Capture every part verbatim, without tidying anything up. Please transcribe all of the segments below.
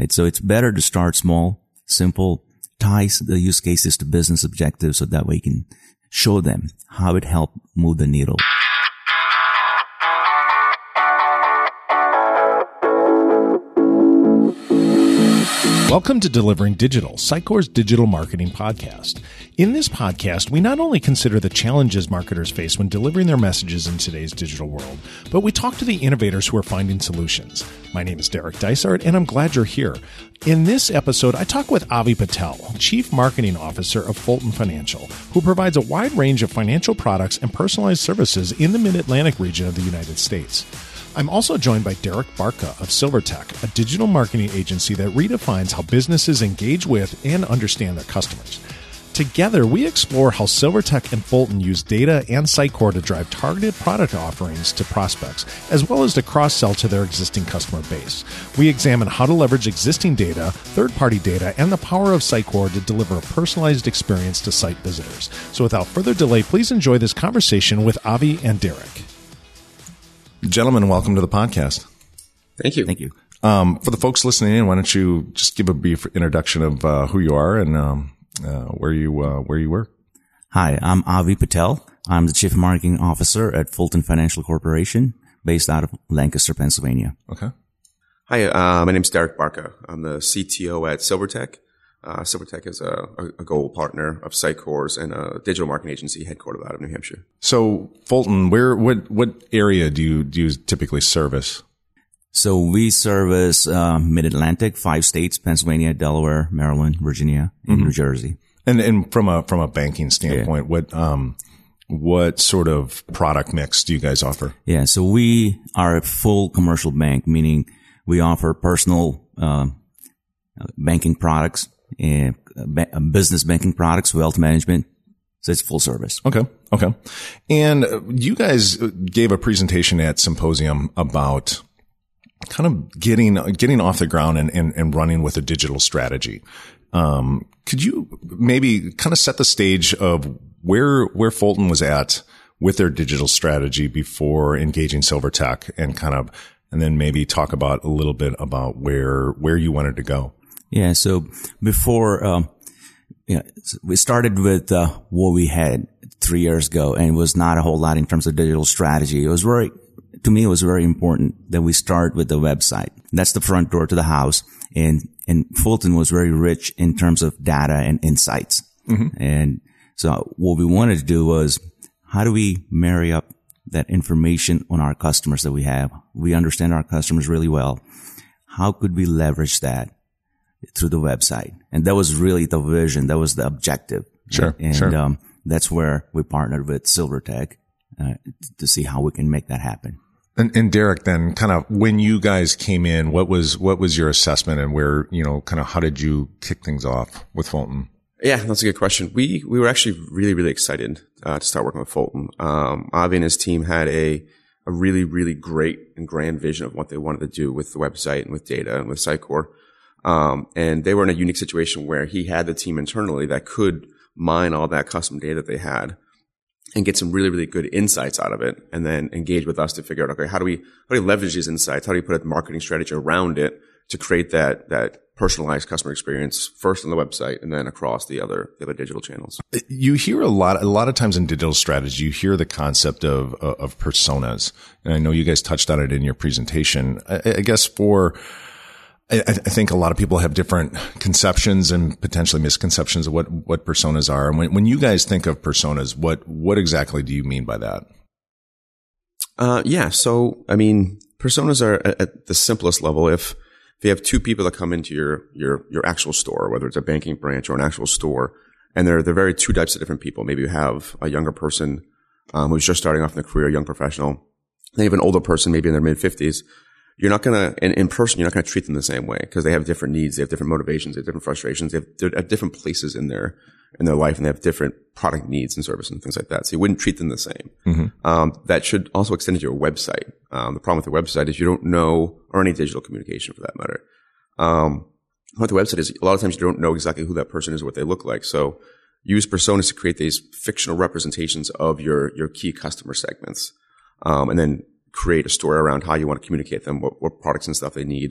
right? So it's better to start small, simple, ties the use cases to business objectives so that way you can show them how it helped move the needle. Welcome to Delivering Digital, Sitecore's digital marketing podcast. In this podcast, we not only consider the challenges marketers face when delivering their messages in today's digital world, but we talk to the innovators who are finding solutions. My name is Derek Dysart, and I'm glad you're here. In this episode, I talk with Avi Patel, Chief Marketing Officer of Fulton Financial, who provides a wide range of financial products and personalized services in the Mid-Atlantic region of the United States. I'm also joined by Derek Barca of Silvertech, a digital marketing agency that redefines how businesses engage with and understand their customers. Together, we explore how Silvertech and Fulton use data and Sitecore to drive targeted product offerings to prospects, as well as to cross-sell to their existing customer base. We examine how to leverage existing data, third-party data, and the power of Sitecore to deliver a personalized experience to site visitors. So without further delay, please enjoy this conversation with Avi and Derek. Gentlemen, welcome to the podcast. Thank you. Thank you. Um, for the folks listening in, why don't you just give a brief introduction of uh, who you are and um, uh, where you uh, where you work? Hi, I'm Avi Patel. I'm the Chief Marketing Officer at Fulton Financial Corporation, based out of Lancaster, Pennsylvania. Okay. Hi, uh, my name's Derek Barca. I'm the C T O at Silvertech. Uh, Silvertech is a, a gold partner of Sitecore's and a digital marketing agency headquartered out of New Hampshire. So, Fulton, where what what area do you do you typically service? So we service uh, Mid-Atlantic, five states: Pennsylvania, Delaware, Maryland, Virginia, and mm-hmm. New Jersey. And and from a from a banking standpoint, yeah. what um what sort of product mix do you guys offer? Yeah, so we are a full commercial bank, meaning we offer personal uh, banking products and business banking products, wealth management. So it's full service. Okay. Okay. And you guys gave a presentation at Symposium about kind of getting, getting off the ground and, and, and running with a digital strategy. Um, could you maybe kind of set the stage of where, where Fulton was at with their digital strategy before engaging Silvertech and kind of, and then maybe talk about a little bit about where, where you wanted to go? Yeah. So before, um, yeah, we started with, uh, what we had three years ago, and it was not a whole lot in terms of digital strategy. It was very, to me, it was very important that we start with the website. That's the front door to the house. And, and Fulton was very rich in terms of data and insights. Mm-hmm. And so what we wanted to do was, how do we marry up that information on our customers that we have? We understand our customers really well. How could we leverage that through the website? And that was really the vision. That was the objective. Sure. And, sure. um, that's where we partnered with Silvertech, uh, to see how we can make that happen. And, and Derek, then kind of when you guys came in, what was, what was your assessment and where, you know, kind of how did you kick things off with Fulton? Yeah, that's a good question. We, we were actually really, really excited, uh, to start working with Fulton. Um, Avi and his team had a, a really, really great and grand vision of what they wanted to do with the website and with data and with Sitecore. Um, and they were in a unique situation where he had the team internally that could mine all that custom data that they had and get some really, really good insights out of it, and then engage with us to figure out, okay, how do we, how do we leverage these insights? How do we put a marketing strategy around it to create that, that personalized customer experience first on the website and then across the other, the other digital channels? You hear a lot, a lot of times in digital strategy, you hear the concept of, of personas. And I know you guys touched on it in your presentation. I, I guess for, I, I think a lot of people have different conceptions and potentially misconceptions of what, what personas are. And when, when you guys think of personas, what, what exactly do you mean by that? Uh, yeah. So, I mean, personas are at, at the simplest level. If, if you have two people that come into your, your, your actual store, whether it's a banking branch or an actual store, and they're, they're very two types of different people. Maybe you have a younger person, um, who's just starting off in their career, a young professional. Then you have an older person, maybe in their mid fifties. You're not going to, in, in person, you're not going to treat them the same way because they have different needs. They have different motivations. They have different frustrations. They have, they're at different places in their, in their life, and they have different product needs and service and things like that. So you wouldn't treat them the same. Mm-hmm. Um, that should also extend to your website. Um, the problem with your website is you don't know, or any digital communication for that matter. Um, what the website is, a lot of times you don't know exactly who that person is or what they look like. So use personas to create these fictional representations of your, your key customer segments. Um, and then create a story around how you want to communicate them, what, what products and stuff they need,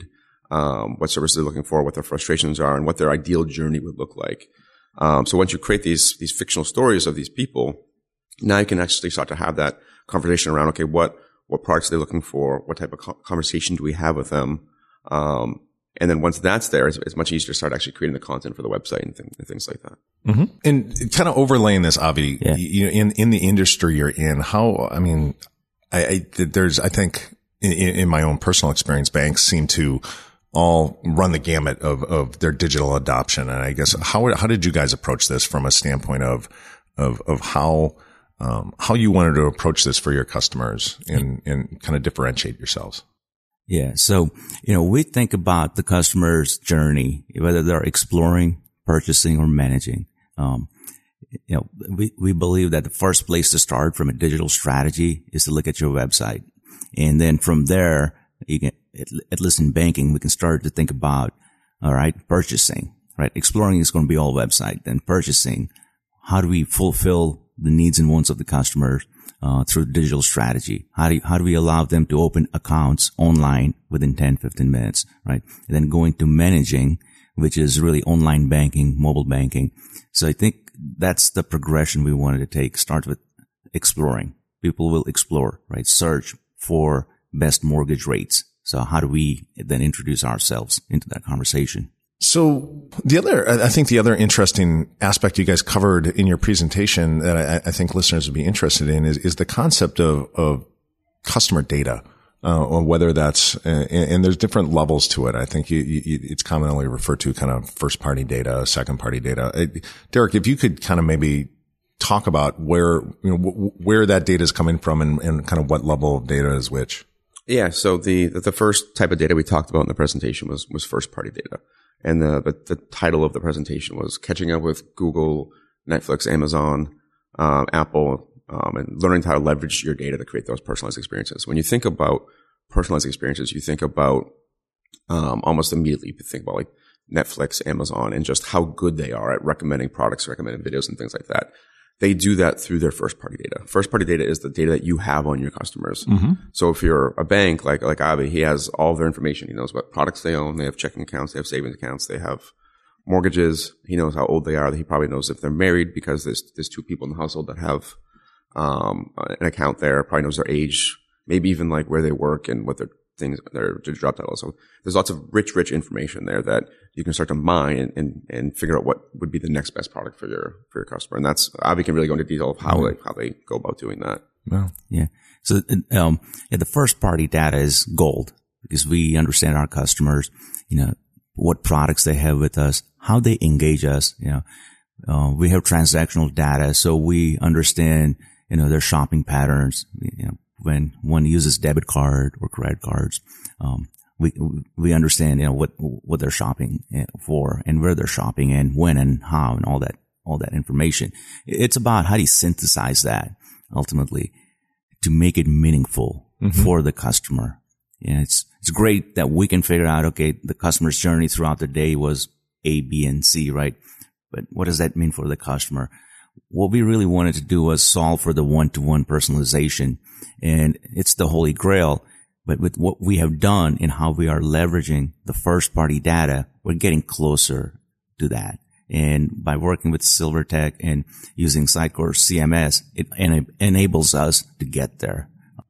um, what services they're looking for, what their frustrations are, and what their ideal journey would look like. Um, so once you create these, these fictional stories of these people, now you can actually start to have that conversation around, okay, what, what products are they looking for? What type of co- conversation do we have with them? Um, and then once that's there, it's, it's much easier to start actually creating the content for the website and, th- and things like that. Mm-hmm. And kind of overlaying this, Avi, yeah. you know, in, in the industry you're in, how, I mean, I, I there's, I think in, in my own personal experience, banks seem to all run the gamut of, of their digital adoption. And I guess how, how did you guys approach this from a standpoint of, of, of how, um, how you wanted to approach this for your customers and, and kind of differentiate yourselves? Yeah. So, you know, we think about the customer's journey, whether they're exploring, purchasing, or managing. Um, you know, we, we believe that the first place to start from a digital strategy is to look at your website. And then from there, you can, at, at least in banking, we can start to think about, all right, purchasing, right? Exploring is going to be all website. Then purchasing, how do we fulfill the needs and wants of the customers? Uh, through digital strategy. How do you, how do we allow them to open accounts online within ten, fifteen minutes, right? And then going to managing, which is really online banking, mobile banking. So I think that's the progression we wanted to take. Start with exploring. People will explore, right? Search for best mortgage rates. So how do we then introduce ourselves into that conversation? So the other, I think the other interesting aspect you guys covered in your presentation that I, I think listeners would be interested in is, is the concept of, of customer data, uh, or whether that's, uh, and, and there's different levels to it. I think you, you, it's commonly referred to kind of first party data, second party data. Uh, Derek, if you could kind of maybe talk about where, you know, w- where that data is coming from and, and kind of what level of data is which. Yeah. So the, the first type of data we talked about in the presentation was, was first party data. And the, the, the title of the presentation was Catching Up with Google, Netflix, Amazon, um, Apple, um, and learning how to leverage your data to create those personalized experiences. When you think about personalized experiences, you think about um, almost immediately you think about like Netflix, Amazon, and just how good they are at recommending products, recommending videos, and things like that. They do that through their first party data. First party data is the data that you have on your customers. Mm-hmm. So if you're a bank like, like Avi, he has all their information. He knows what products they own. They have checking accounts. They have savings accounts. They have mortgages. He knows how old they are. He probably knows if they're married because there's, there's two people in the household that have, um, an account there. Probably knows their age, maybe even like where they work and what their things, their job title. So there's lots of rich, rich information there that you can start to mine and, and, and figure out what would be the next best product for your, for your customer. And that's, Avi can really go into detail of how mm-hmm. they, how they go about doing that. Wow. Yeah. So, um, yeah, the first party data is gold because we understand our customers, you know, what products they have with us, how they engage us, you know, uh, we have transactional data. So we understand, you know, their shopping patterns, you know, when one uses debit card or credit cards, um, we, we understand, you know, what, what they're shopping for and where they're shopping and when and how and all that, all that information. It's about how do you synthesize that ultimately to make it meaningful mm-hmm. for the customer. And it's, it's great that we can figure out, okay, the customer's journey throughout the day was A, B, and C, right? But what does that mean for the customer? What we really wanted to do was solve for the one-to-one personalization. And it's the holy grail. But with what we have done and how we are leveraging the first party data, we're getting closer to that. And by working with Silvertech and using Sitecore C M S, it en- enables us to get there.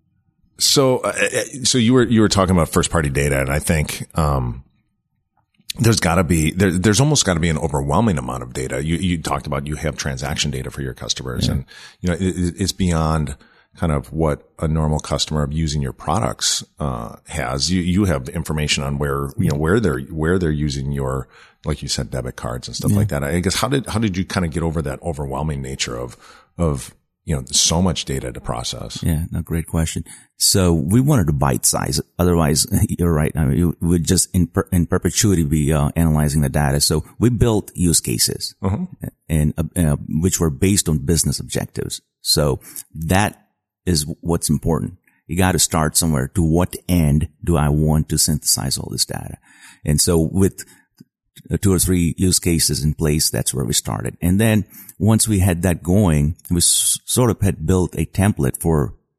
So, uh, so you were, you were talking about first party data, and I think, um, there's gotta be, there, there's almost gotta be an overwhelming amount of data. You, you talked about you have transaction data for your customers yeah. and, you know, it, it's beyond kind of what a normal customer of using your products, uh, has. You, you have information on where, you know, where they're, where they're using your, like you said, debit cards and stuff yeah. like that. I guess how did, how did you kind of get over that overwhelming nature of, of, you know, so much data to process? Yeah, no, great question. So we wanted to bite size. Otherwise, you're right. I mean, you would just in, per, in perpetuity be uh, analyzing the data. So we built use cases, uh-huh. and uh, which were based on business objectives. So that is what's important. You got to start somewhere. To what end do I want to synthesize all this data? And so with two or three use cases in place, that's where we started. And then once we had that going, we s- sort of had built a template for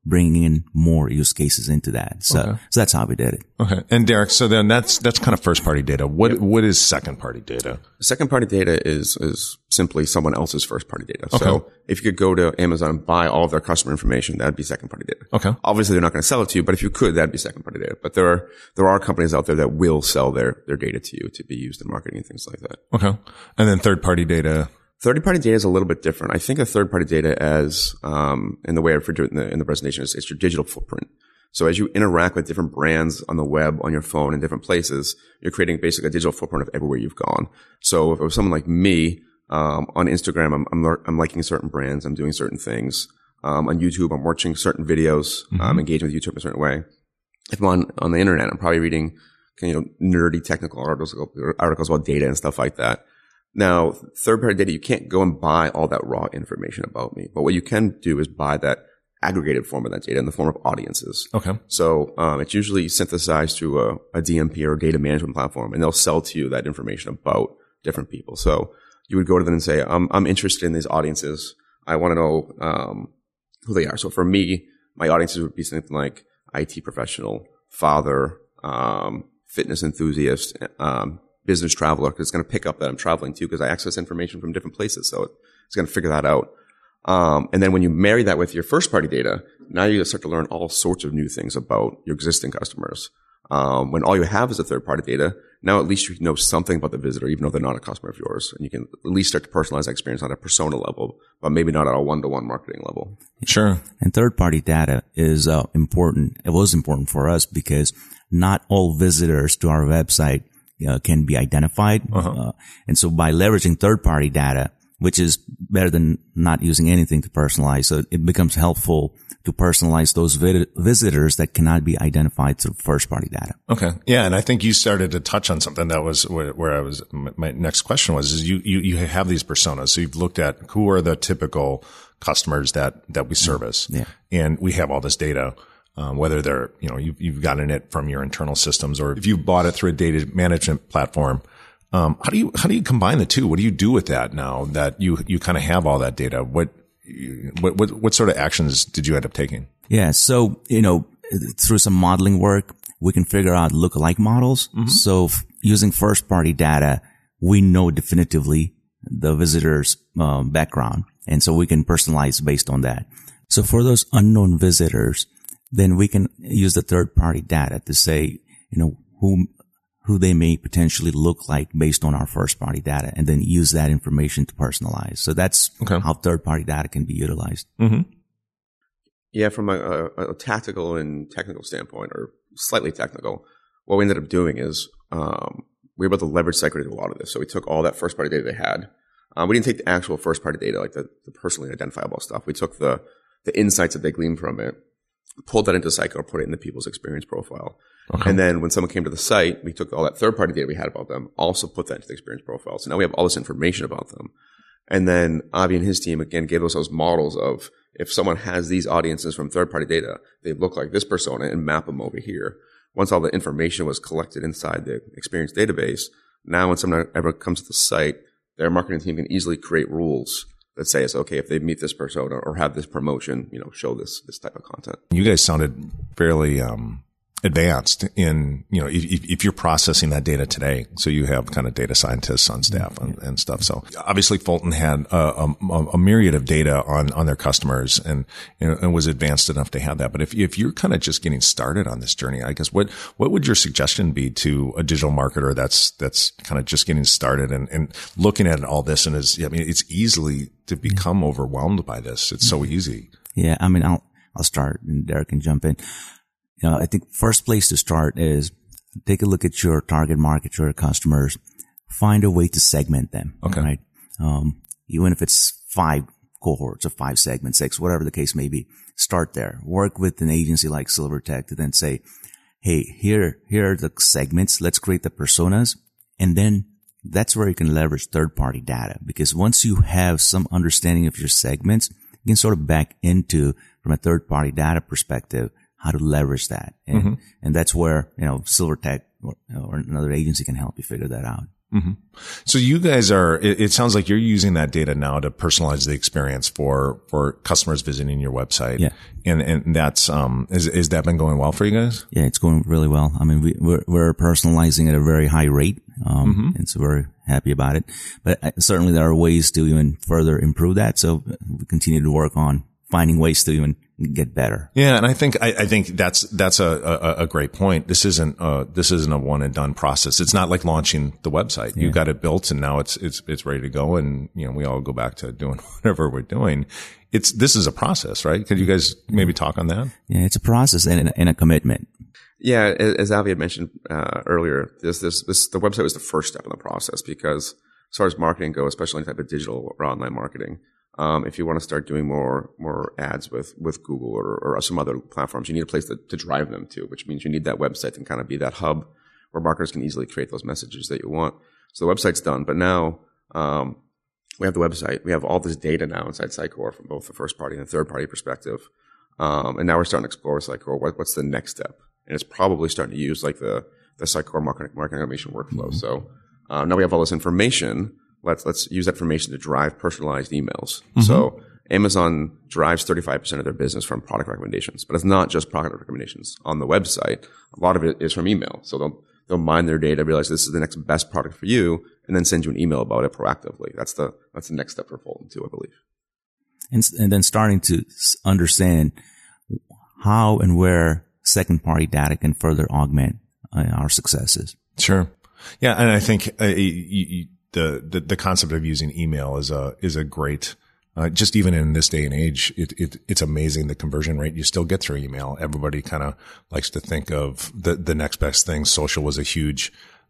bringing in more use cases into that. So, okay. so that's how we did it. Okay. And Derek, so then that's, that's kind of first party data. What, yep. what is second party data? Second party data is, is simply someone else's first party data. Okay. So if you could go to Amazon and buy all of their customer information, that'd be second party data. Okay. Obviously they're not going to sell it to you, but if you could, that'd be second party data. But there are, there are companies out there that will sell their, their data to you to be used in marketing and things like that. Okay. And then third party data. Third-party data is a little bit different. I think of third-party data as, um, in the way I referred to it in the, in the presentation, is it's your digital footprint. So as you interact with different brands on the web, on your phone, in different places, you're creating basically a digital footprint of everywhere you've gone. So if it was someone like me, um, on Instagram, I'm, I'm, I'm liking certain brands, I'm doing certain things. Um, on YouTube, I'm watching certain videos, mm-hmm. um, engaging with YouTube in a certain way. If I'm on, on the internet, I'm probably reading, you know, nerdy technical articles, articles about data and stuff like that. Now, third-party data, you can't go and buy all that raw information about me. But what you can do is buy that aggregated form of that data in the form of audiences. Okay. So um, it's usually synthesized through a, a D M P or a data management platform, and they'll sell to you that information about different people. So you would go to them and say, I'm, I'm interested in these audiences. I want to know um, who they are. So for me, my audiences would be something like I T professional, father, um, fitness enthusiast, um, business traveler, because it's going to pick up that I'm traveling too, because I access information from different places. So it's going to figure that out. Um, and then when you marry that with your first party data, now you start to learn all sorts of new things about your existing customers. Um, when all you have is a third party data, now at least you know something about the visitor, even though they're not a customer of yours. And you can at least start to personalize that experience on a persona level, but maybe not at a one-to-one marketing level. Sure. And third party data is uh, important. It was important for us because not all visitors to our website Uh, can be identified. Uh-huh. Uh, and so by leveraging third-party data, which is better than not using anything to personalize, so it becomes helpful to personalize those vid- visitors that cannot be identified through first-party data. Okay. Yeah. And I think you started to touch on something that was where, where I was, my next question was, is you, you, you have these personas. So you've looked at who are the typical customers that, that we service. Yeah. And we have all this data. Um, whether they're, you know, you've, you've gotten it from your internal systems or if you bought it through a data management platform. Um, how do you, how do you combine the two? What do you do with that now that you, you kind of have all that data? What, what, what, what sort of actions did you end up taking? Yeah. So, you know, through some modeling work, we can figure out lookalike models. Mm-hmm. So f- using first party data, we know definitively the visitor's um, background. And so we can personalize based on that. So for those unknown visitors, then we can use the third-party data to say, you know, who, who they may potentially look like based on our first-party data, and then use that information to personalize. So that's okay. How third-party data can be utilized. Mm-hmm. Yeah, from a, a, a tactical and technical standpoint, or slightly technical, what we ended up doing is um, we were able to leverage Sitecore to do a lot of this. So we took all that first-party data they had. Um, we didn't take the actual first-party data, like the, the personally identifiable stuff. We took the the insights that they gleaned from it, pulled that into Sitecore, put it in the people's experience profile. Okay. And then when someone came to the site, we took all that third-party data we had about them, also put that into the experience profile. So now we have all this information about them. And then Avi and his team, again, gave us those models of if someone has these audiences from third-party data, they look like this persona and map them over here. Once all the information was collected inside the experience database, now when someone ever comes to the site, their marketing team can easily create rules that says, okay, if they meet this persona or have this promotion, you know, show this, this type of content. You guys sounded fairly, um, advanced in, you know, if, if you're processing that data today. So you have kind of data scientists on staff and, and stuff. So obviously Fulton had a, a, a myriad of data on, on their customers and, you know, and was advanced enough to have that. But if, if you're kind of just getting started on this journey, I guess what, what would your suggestion be to a digital marketer that's, that's kind of just getting started and, and looking at all this and is, I mean, it's easily to become overwhelmed by this. It's so easy. Yeah. I mean, I'll, I'll start and Derek can jump in. You know, I think first place to start is take a look at your target market, your customers, find a way to segment them. Okay. Right. Um, even if it's five cohorts or five segments, six, whatever the case may be, start there. Work with an agency like Silvertech to then say, hey, here, here are the segments. Let's create the personas. And then that's where you can leverage third party data, because once you have some understanding of your segments, you can sort of back into from a third party data perspective, how to leverage that. And, mm-hmm. and that's where, you know, Silvertech or, or another agency can help you figure that out. Mm-hmm. So you guys are, it, it sounds like you're using that data now to personalize the experience for, for customers visiting your website. Yeah. And, and that's, um, is, is that been going well for you guys? Yeah, it's going really well. I mean, we, we're, we're personalizing at a very high rate. Um, mm-hmm. and so we're happy about it, but uh, certainly there are ways to even further improve that. So we continue to work on finding ways to even get better. Yeah. And I think, I, I think that's, that's a, a, a great point. This isn't, uh, this isn't a one and done process. It's not like launching the website. Yeah. You got it built and now it's, it's, it's ready to go. And, you know, we all go back to doing whatever we're doing. It's, this is a process, right? Could you guys maybe talk on that? Yeah. It's a process and, and a commitment. Yeah. As Avi had mentioned, uh, earlier, this, this, this, the website was the first step in the process because as far as marketing goes, especially in type of digital or online marketing, Um, if you want to start doing more, more ads with, with Google or, or some other platforms, you need a place to, to drive them to, which means you need that website to kind of be that hub where marketers can easily create those messages that you want. So the website's done, but now, um, we have the website. We have all this data now inside Sitecore from both the first party and the third party perspective. Um, and now we're starting to explore Sitecore. What, what's the next step? And it's probably starting to use like the, the Sitecore marketing, marketing automation workflow. Mm-hmm. So, um, now we have all this information. Let's, let's use that information to drive personalized emails. Mm-hmm. So Amazon drives thirty-five percent of their business from product recommendations, but it's not just product recommendations on the website. A lot of it is from email. So they'll, they'll mine their data, realize this is the next best product for you, and then send you an email about it proactively. That's the, that's the next step for Fulton too, I believe. And, and then starting to understand how and where second party data can further augment uh, our successes. Sure. Yeah. And I think, uh, you, you, The, the, the concept of using email is a, is a great, uh, just even in this day and age, it, it, it's amazing the conversion rate you still get through email. Everybody kind of likes to think of the, the next best thing. Social was a huge,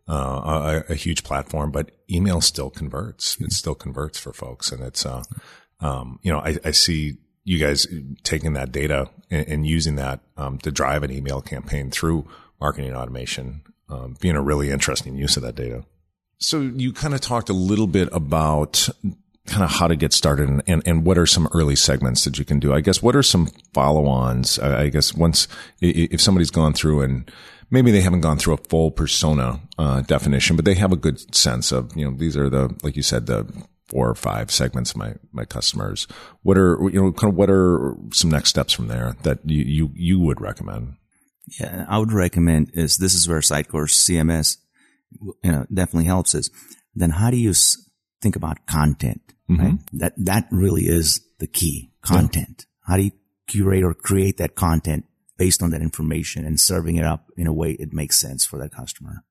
uh, a, a huge platform, but email still converts. It still converts for folks. And it's, uh, um, you know, I, I see you guys taking that data and, and using that, um, to drive an email campaign through marketing automation, um, being a really interesting use of that data. So you kind of talked a little bit about kind of how to get started and, and, and what are some early segments that you can do? I guess what are some follow-ons? I, I guess once, if somebody's gone through and maybe they haven't gone through a full persona, uh, definition, but they have a good sense of, you know, these are the, like you said, the four or five segments of my, my customers. What are, you know, kind of what are some next steps from there that you, you, you would recommend? Yeah, I would recommend is this is where Sitecore C M S you know, definitely helps us. Then how do you s- think about content? Mm-hmm. Right? That, that really is the key. Content. Yeah. How do you curate or create that content based on that information and serving it up in a way it makes sense for that customer?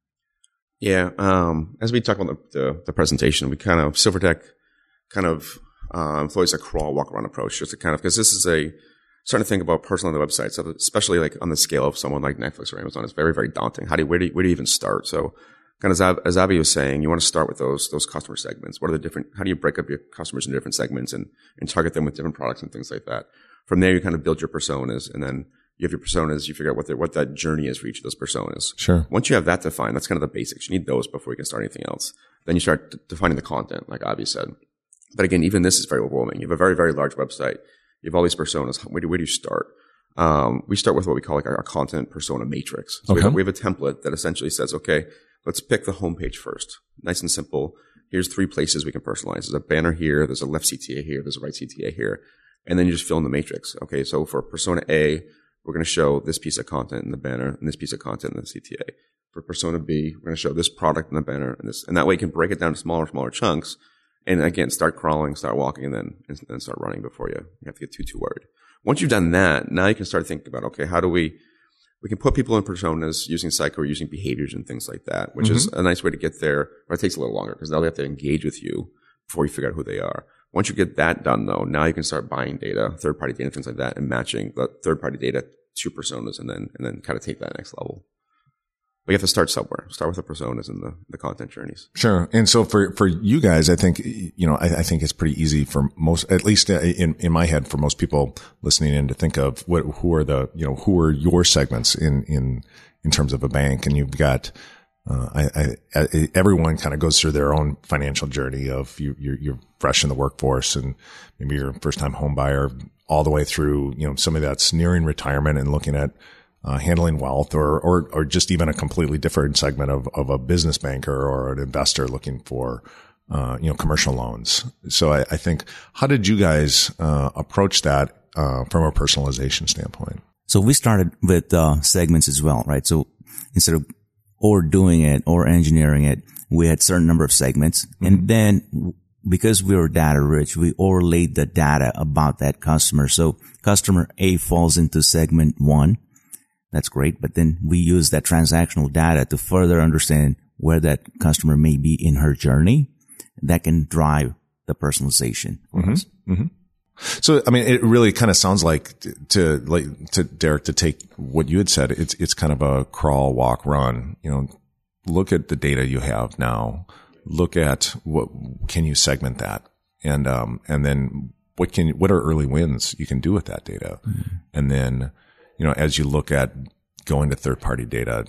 Yeah. Um, as we talk about the, the, the presentation, we kind of, Silvertech kind of, uh, employs a crawl, walk around approach just to kind of, because this is a, starting to think about personal on the website. So especially like on the scale of someone like Netflix or Amazon, it's very, very daunting. How do you, where do you, where do you even start? So, kind of as Avi was saying, you want to start with those those customer segments. What are the different? How do you break up your customers into different segments and and target them with different products and things like that? From there, you kind of build your personas, and then you have your personas. You figure out what the, what that journey is for each of those personas. Sure. Once you have that defined, that's kind of the basics. You need those before you can start anything else. Then you start d- defining the content, like Avi said. But again, even this is very overwhelming. You have a very very large website. You have all these personas. Where do where do you start? Um, we start with what we call like our, our content persona matrix. So okay. we, have, we have a template that essentially says, okay, let's pick the homepage first. Nice and simple. Here's three places we can personalize. There's a banner here. There's a left C T A here. There's a right C T A here. And then you just fill in the matrix. Okay. So for persona A, we're going to show this piece of content in the banner and this piece of content in the C T A. For persona B, we're going to show this product in the banner and this, and that way you can break it down to smaller, smaller chunks. And again, start crawling, start walking, and then, and then start running before you, you have to get too, too worried. Once you've done that, now you can start thinking about, okay, how do we, we can put people in personas using Sitecore, using behaviors and things like that, which mm-hmm. is a nice way to get there, but it takes a little longer because now they have to engage with you before you figure out who they are. Once you get that done though, now you can start buying data, third party data, things like that, and matching the third party data to personas and then, and then kind of take that next level. But you have to start somewhere. Start with the personas and the, the content journeys. Sure. And so for, for you guys, I think, you know, I, I think it's pretty easy for most, at least in, in my head, for most people listening in to think of what, who are the, you know, who are your segments in, in, in terms of a bank. And you've got, uh, I, I, everyone kind of goes through their own financial journey of you, you're, you're fresh in the workforce and maybe you're a first time home buyer all the way through, you know, somebody that's nearing retirement and looking at, uh, handling wealth, or, or, or just even a completely different segment of, of a business banker or an investor looking for, uh, you know, commercial loans. So I, I think, how did you guys, uh, approach that, uh, from a personalization standpoint? So we started with, uh, segments as well, right? So instead of overdoing it or engineering it, we had certain number of segments. Mm-hmm. And then because we were data rich, we overlaid the data about that customer. So customer A falls into segment one. That's great. But then we use that transactional data to further understand where that customer may be in her journey. That can drive the personalization for mm-hmm. us. Mm-hmm. So, I mean, it really kind of sounds like to, like, to Derek, to take what you had said, it's, it's kind of a crawl, walk, run, you know, look at the data you have now, look at what, can you segment that? And, um, and then what can, what are early wins you can do with that data? Mm-hmm. And then, you know, as you look at going to third party data,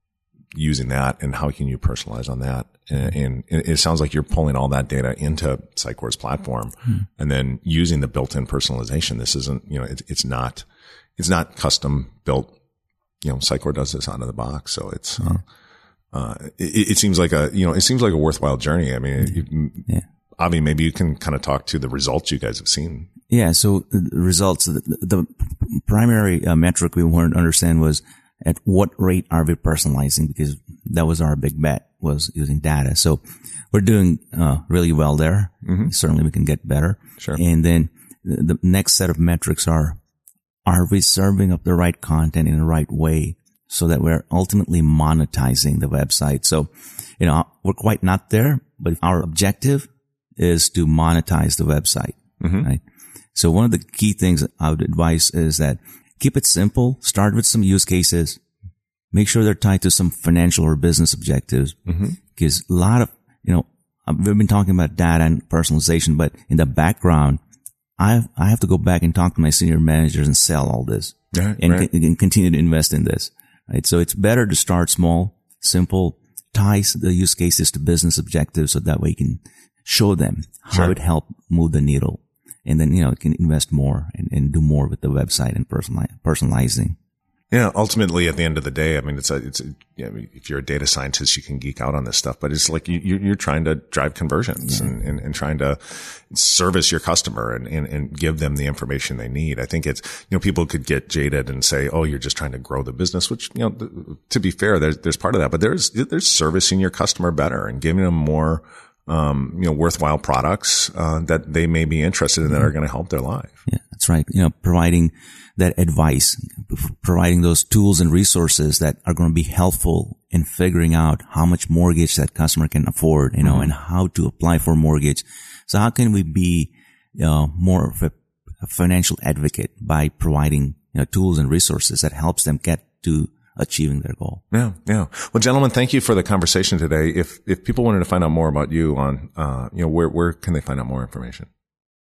using that, and how can you personalize on that? And, and it sounds like you're pulling all that data into Sitecore's platform hmm. and then using the built-in personalization. This isn't, you know, it, it's not, it's not custom built. You know, Sitecore does this out of the box. So it's, hmm. uh, it, it seems like a, you know, it seems like a worthwhile journey. I mean, yeah. Avi, maybe you can kind of talk to the results you guys have seen. Yeah. So the results, the, the primary uh, metric we wanted to understand was, at what rate are we personalizing? Because that was our big bet, was using data. So we're doing uh, really well there. Mm-hmm. Certainly we can get better. Sure. And then the next set of metrics are, are we serving up the right content in the right way so that we're ultimately monetizing the website? So, you know, we're quite not there, but our objective is to monetize the website, mm-hmm. right? So one of the key things I would advise is that keep it simple. Start with some use cases. Make sure they're tied to some financial or business objectives. Mm-hmm. Because a lot of, you know, we've been talking about data and personalization, but in the background, I I have to go back and talk to my senior managers and sell all this right, and, right. c- and continue to invest in this. Right. So it's better to start small, simple, ties the use cases to business objectives, so that way you can show them how sure. it helped move the needle. And then, you know, it can invest more and, and do more with the website and personali- personalizing. Yeah. Ultimately, at the end of the day, I mean, it's a, it's a, you know, if you're a data scientist, you can geek out on this stuff, but it's like you, you're trying to drive conversions yeah. and, and, and trying to service your customer and, and, and give them the information they need. I think it's, you know, people could get jaded and say, oh, you're just trying to grow the business, which, you know, to be fair, there's, there's part of that, but there's, there's servicing your customer better and giving them more, um, you know, worthwhile products, uh, that they may be interested in that are going to help their life. Yeah, that's right. You know, providing that advice, providing those tools and resources that are going to be helpful in figuring out how much mortgage that customer can afford, you know, mm-hmm. and how to apply for mortgage. So how can we be, uh, more of a, a financial advocate by providing, you know, tools and resources that helps them get to achieving their goal. Yeah. Yeah. Well, gentlemen, thank you for the conversation today. If, if people wanted to find out more about you on, uh, you know, where, where can they find out more information?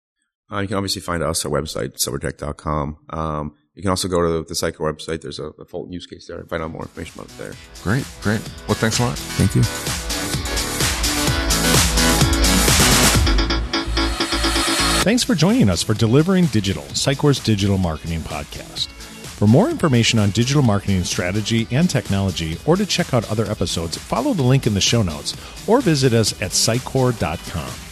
Uh, you can obviously find us at our website, silvertech dot com. Um, you can also go to the Sitecore website. There's a, a full use case there and find out more information about it there. Great. Great. Well, thanks a lot. Thank you. Thanks for joining us for Delivering Digital, Sitecore's digital marketing podcast. For more information on digital marketing strategy and technology, or to check out other episodes, follow the link in the show notes or visit us at sitecore dot com.